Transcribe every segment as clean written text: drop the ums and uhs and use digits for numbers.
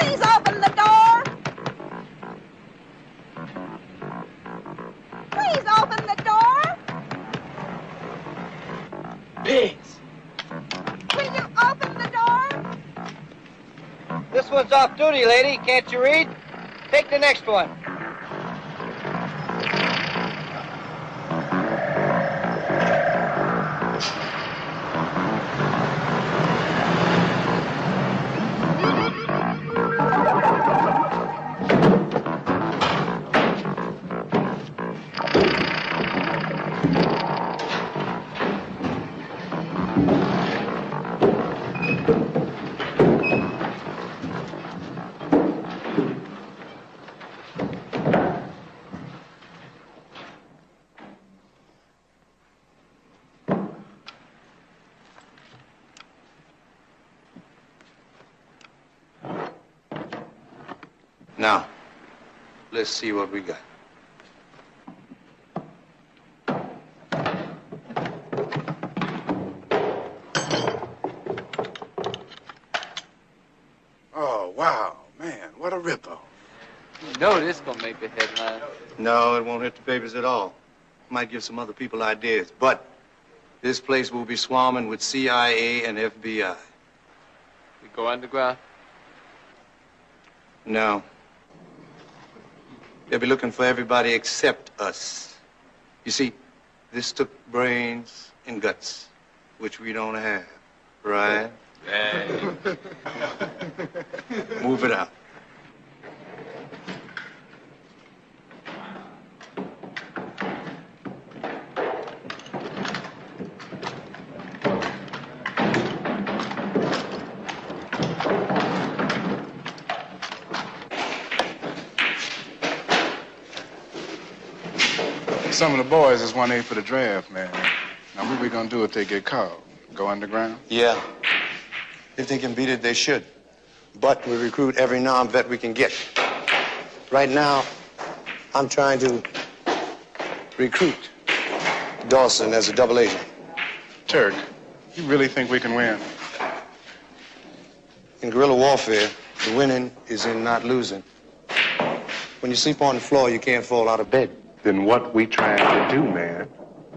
Please open the door. Please open the door. Pigs. Will you open the door? This one's off duty, lady. Can't you read? Take the next one. Now, let's see what we got. Oh, wow, man, what a rip-off. You know this gonna make the headline. No, it won't hit the papers at all. Might give some other people ideas, but this place will be swarming with CIA and FBI. We go underground? No. They'll be looking for everybody except us. You see, this took brains and guts, which we don't have, right? Hey. Move it out. Some of the boys is 1A for the draft, man. Now, what we gonna do if they get called? Go underground? Yeah. If they can beat it, they should. But we recruit every non-vet we can get. Right now, I'm trying to recruit Dawson as a double agent. Turk, you really think we can win? In guerrilla warfare, the winning is in not losing. When you sleep on the floor, you can't fall out of bed. Then what we trying to do, man?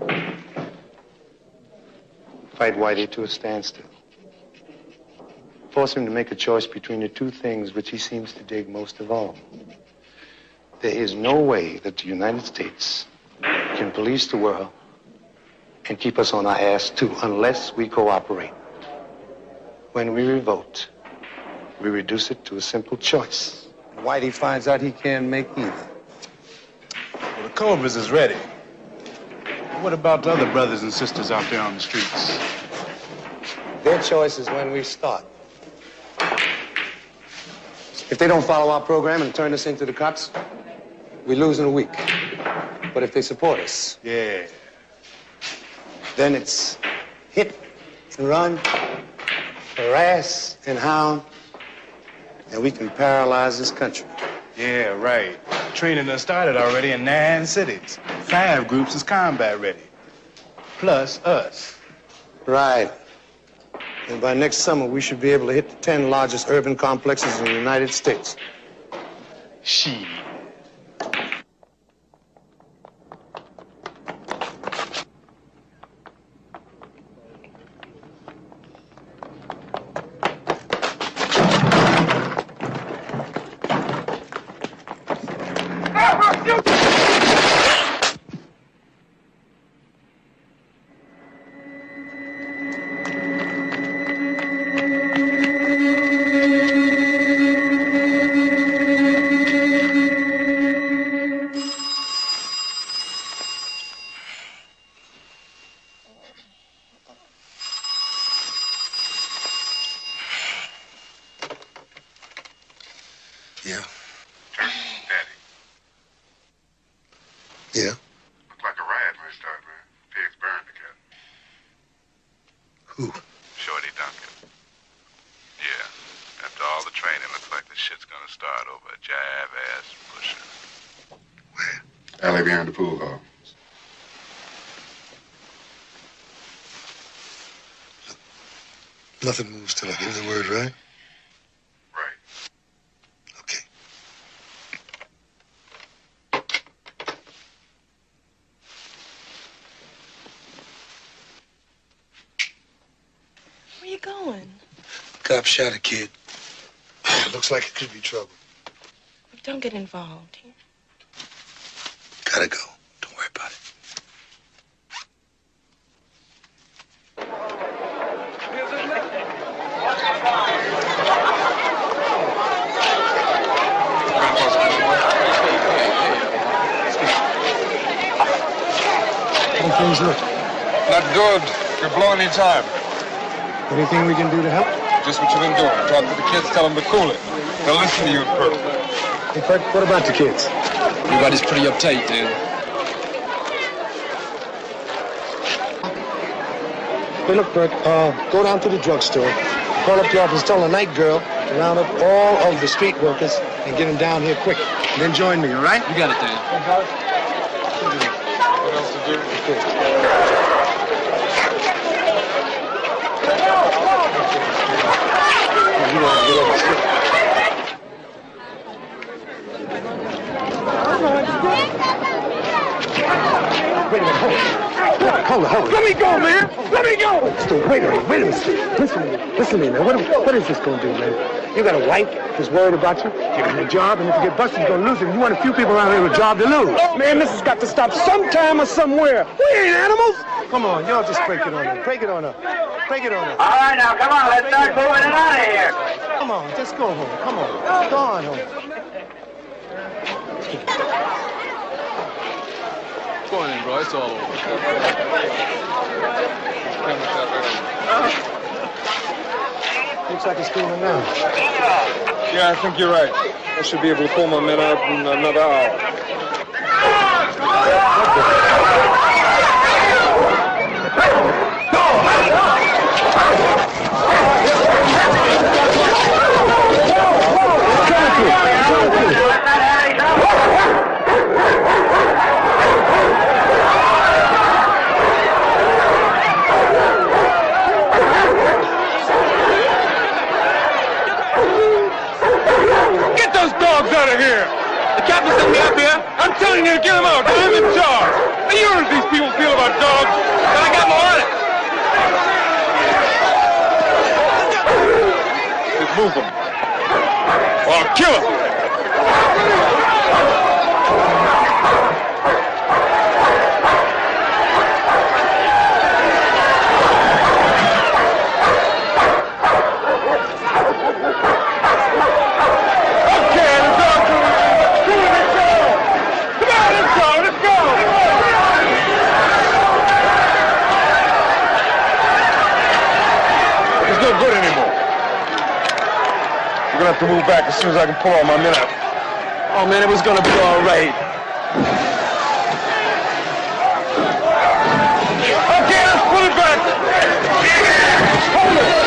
Fight Whitey to a standstill. Force him to make a choice between the two things which he seems to dig most of all. There is no way that the United States can police the world and keep us on our ass, too, unless we cooperate. When we revolt, we reduce it to a simple choice. Whitey finds out he can't make either. Well, the Cobras is ready. What about the other brothers and sisters out there on the streets? Their choice is when we start. If they don't follow our program and turn us into the cops, we lose in a week. But if they support us, Yeah. then it's hit and run, harass and hound, and we can paralyze this country. Yeah, right. Training done started already in 9 cities. 5 groups is combat ready. Plus us. Right. And by next summer, we should be able to hit the 10 largest urban complexes in the United States. Shit. Yeah. Daddy. Yeah. Looked like a riot when it started, man. Pigs burned together. Who? Shorty Duncan. Yeah. After all the training, looks like this shit's gonna start over a jive-ass pusher. Where? Alley behind the pool hall. Nothing moves till I give the word, right? Right. Cop shot a kid. Looks like it could be trouble. Don't get involved. Gotta go. Don't worry about it. How things look? Not good. Could blow any time. Anything we can do to help? Just what you've been doing. Talk to the kids, tell them to cool it. They'll listen to you at first. Hey, Fred, what about the kids? Everybody's pretty uptight, Dan. Hey, look, Bert, go down to the drugstore, call up the office, tell the night girl to round up all of the street workers and get them down here quick. And then join me, all right? You got it, Dan. What else to do? Wait a minute, hold it. Let me go, man. Let me go. Still, wait a minute. Listen to me, man. What is this going to do, man? You got a wife that's worried about you. You got a job, and if you get busted, you're going to lose it. You want a few people around here with a job to lose. Man, this has got to stop sometime or somewhere. We ain't animals. Come on, y'all just break it on up. Break it on up. All right, now, come on. Let's start moving it out of here. Come on, just go home. Come on. Go on home. Go on in, bro. It's all over. Looks like it's cooling down. Yeah, I think you're right. I should be able to pull my men out in another hour. Get those dogs out of here! The captain sent me up here. I'm telling you to get them out. I'm in charge. Now, you know what these people feel about dogs. And I got more on it. Just move them. Or I'll kill them. We're gonna have to move back as soon as I can pull all my men out. Oh, man, it was gonna be all right. Okay, let's pull it back. Hold it.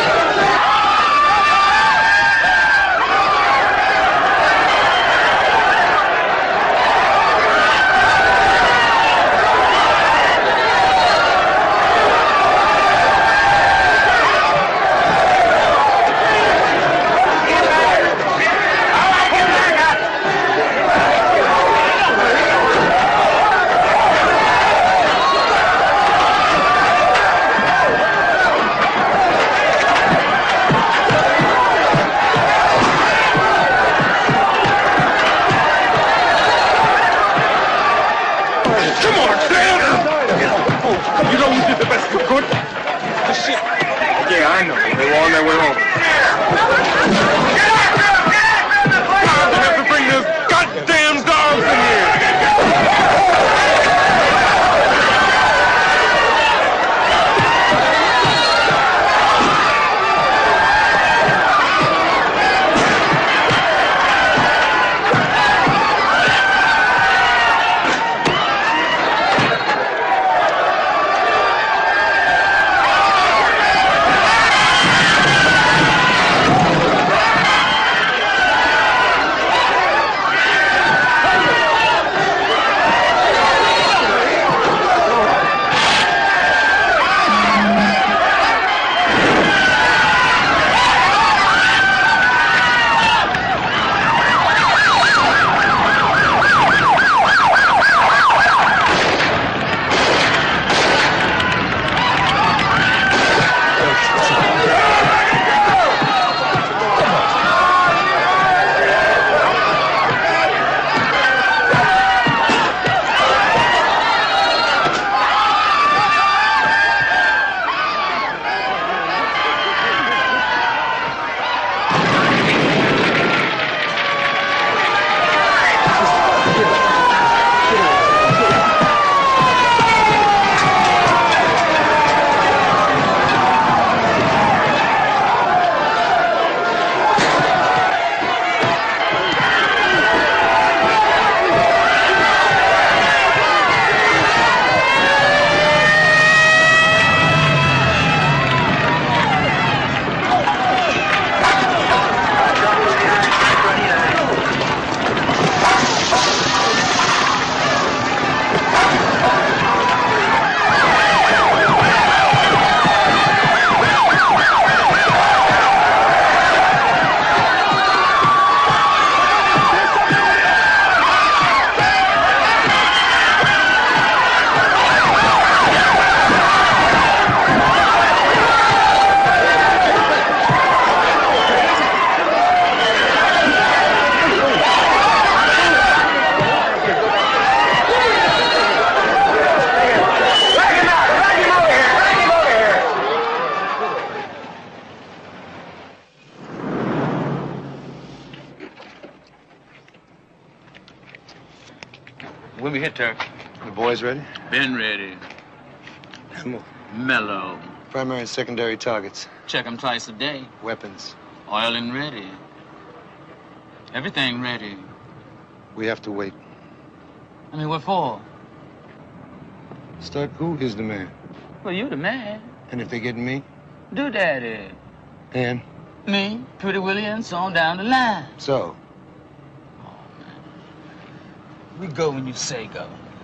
When we hit, Turk. The boys ready? Been ready. Ammo. Mellow. Primary and secondary targets. Check them twice a day. Weapons. Oil and ready. Everything ready. We have to wait. I mean, what for? Start, who is the man? Well, you the man. And if they get me? Do daddy. And? Me, Pretty Willie, and so on down the line. So? Oh, man. We go when you say go.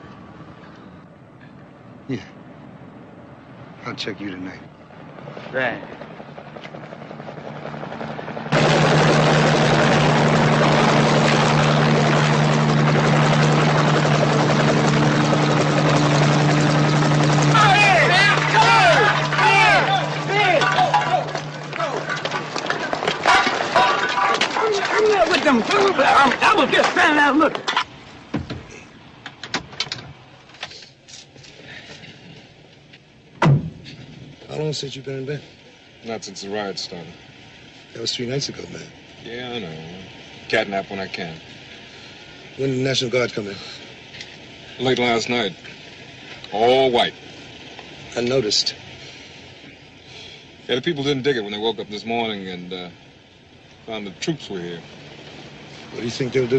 Yeah. I'll check you tonight. Right. I was just standing there looking. How long since you've been in bed? Not since the riot started. That was 3 nights ago, man. Yeah, I know. Catnap when I can. When did the National Guard come in? Late last night. All white. I noticed. Yeah, the people didn't dig it when they woke up this morning and found the troops were here. What do you think they'll do?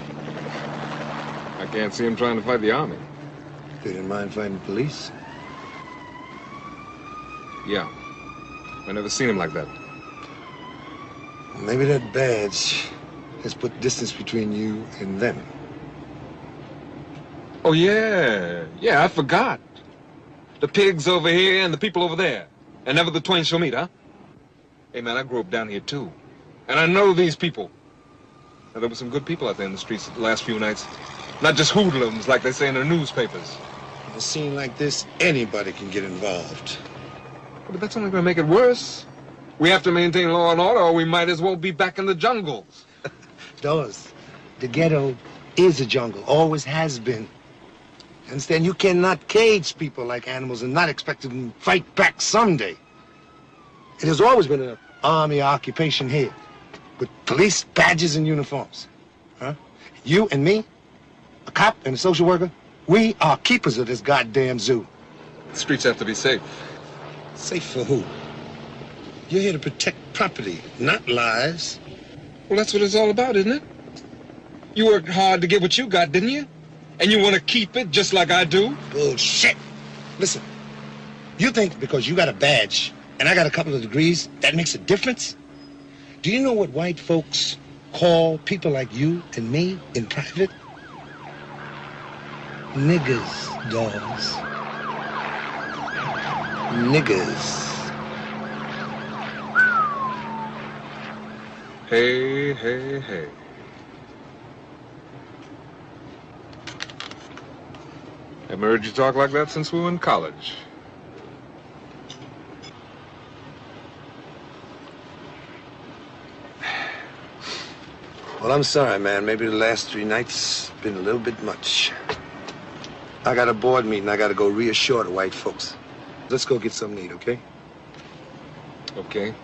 I can't see them trying to fight the army. They didn't mind fighting the police? Yeah. I never seen him like that. Maybe that badge has put distance between you and them. Oh, yeah. Yeah, I forgot. The pigs over here and the people over there. And never the twain shall meet, huh? Hey, man, I grew up down here, too. And I know these people. Now, there were some good people out there in the streets the last few nights. Not just hoodlums, like they say in the newspapers. In a scene like this, anybody can get involved. But that's only going to make it worse. We have to maintain law and order, or we might as well be back in the jungles. Dawes, the ghetto is a jungle, always has been. Understand, you cannot cage people like animals and not expect them to fight back someday. It has always been an army occupation here, with police badges and uniforms. Huh? You and me, a cop and a social worker, we are keepers of this goddamn zoo. The streets have to be safe. Safe for who? You're here to protect property, not lives. Well, that's what it's all about, isn't it? You worked hard to get what you got, didn't you? And you want to keep it just like I do? Bullshit. Listen, you think because you got a badge and I got a couple of degrees, that makes a difference? Do you know what white folks call people like you and me in private? Niggers, Dawes. Niggers. Hey, hey, hey. Haven't heard you talk like that since we were in college. Well, I'm sorry, man. Maybe the last 3 nights been a little bit much. I got a board meeting. I got to go reassure the white folks. Let's go get something to eat, okay? Okay.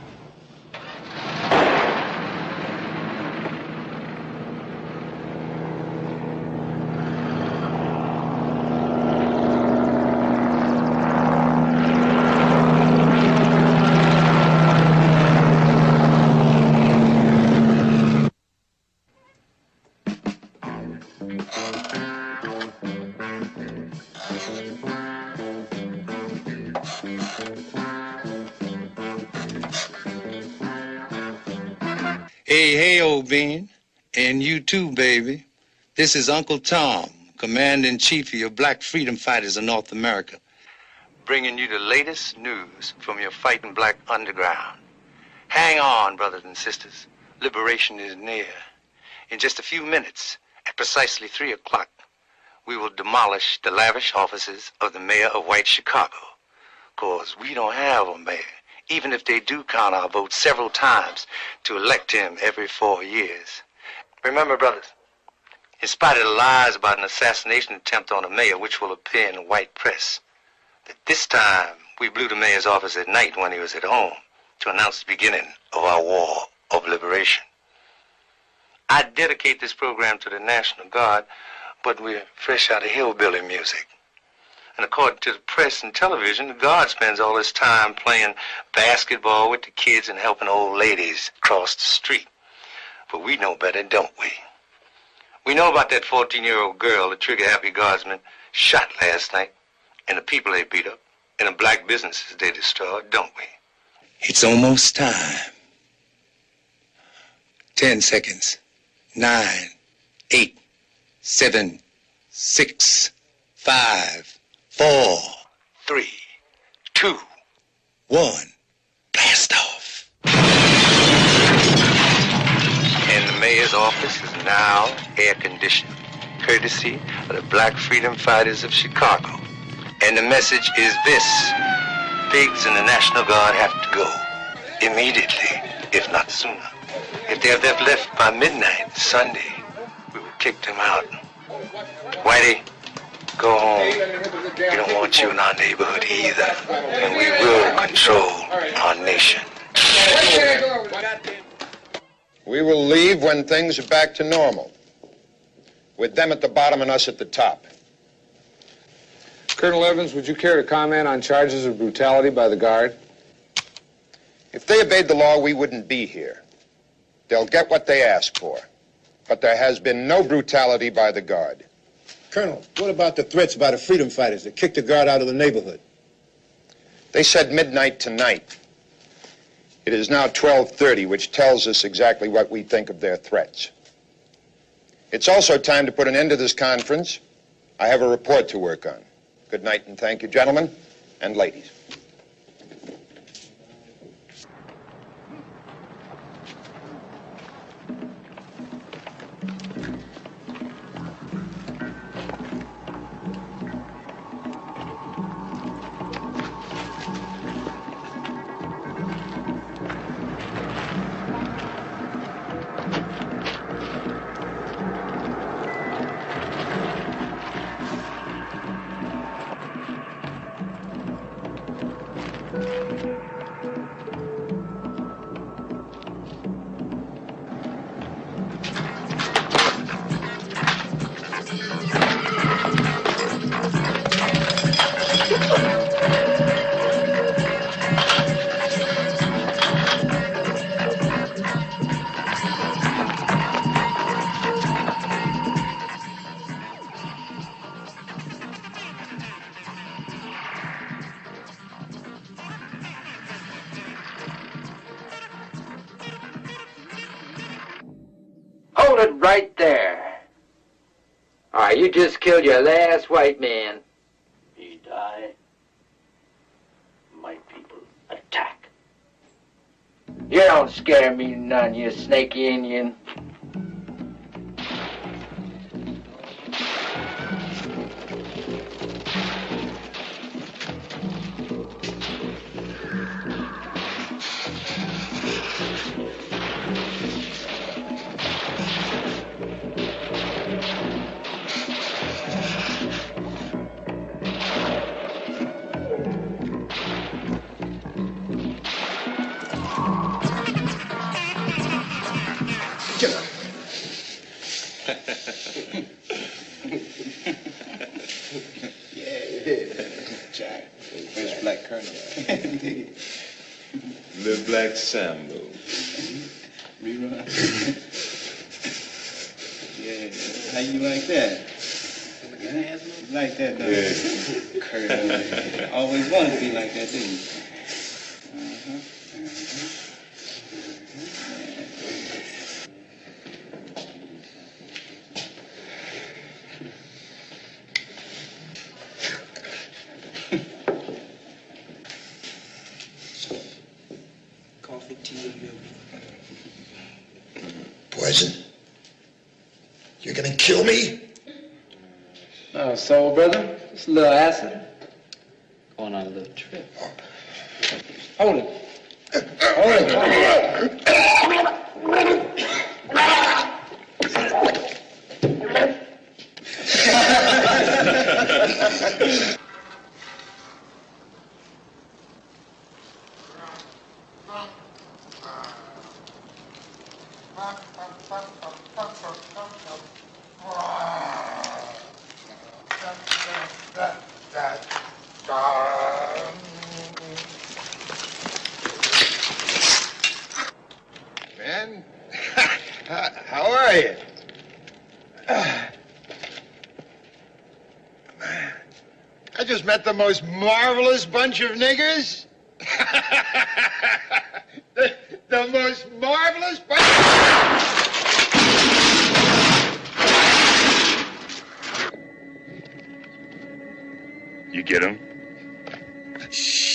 Hey, old bean. And you too, baby. This is Uncle Tom, Commander-in-Chief of your Black Freedom Fighters of North America, bringing you the latest news from your fighting black underground. Hang on, brothers and sisters. Liberation is near. In just a few minutes, at precisely 3 o'clock, we will demolish the lavish offices of the mayor of White Chicago. 'Cause we don't have a mayor, even if they do count our votes several times to elect him every 4 years. Remember, brothers, in spite of the lies about an assassination attempt on the mayor, which will appear in the white press, that this time we blew the mayor's office at night when he was at home to announce the beginning of our war of liberation. I dedicate this program to the National Guard, but we're fresh out of hillbilly music. And according to the press and television, the guard spends all his time playing basketball with the kids and helping old ladies cross the street. But we know better, don't we? We know about that 14-year-old girl the trigger-happy guardsmen shot last night, and the people they beat up, and the black businesses they destroyed, don't we? It's almost time. 10 seconds. 9, 8, 7, 6, 5, 4, 3, 2, 1. Blast off. And the mayor's office is now air-conditioned, courtesy of the Black Freedom Fighters of Chicago. And the message is this: pigs and the National Guard have to go immediately, if not sooner. If they have left by midnight Sunday, we will kick them out. Whitey, go home. We don't want you in our neighborhood either. And we will control our nation. We will leave when things are back to normal, with them at the bottom and us at the top. Colonel Evans, would you care to comment on charges of brutality by the Guard? If they obeyed the law, we wouldn't be here. They'll get what they ask for. But there has been no brutality by the Guard. Colonel, what about the threats by the freedom fighters that kicked the Guard out of the neighborhood? They said midnight tonight. It is now 12:30, which tells us exactly what we think of their threats. It's also time to put an end to this conference. I have a report to work on. Good night and thank you, gentlemen and ladies. Hold it right there. All right, you just killed your last white man. He died. My people attack. You don't scare me none, you snaky Indian. First black colonel. The Black Sambo. Rerun. Yeah, how you like that? You like that, though? Yeah. Colonel. Always wanted to be like that, didn't you? Coffee, tea, or milk? Poison? You're gonna kill me? No, soul brother. Just a little acid. Going on a little trip. Hold it. Hold it. How are you? I just met the most marvelous bunch of niggers. the most marvelous bunch. You get him? Shh.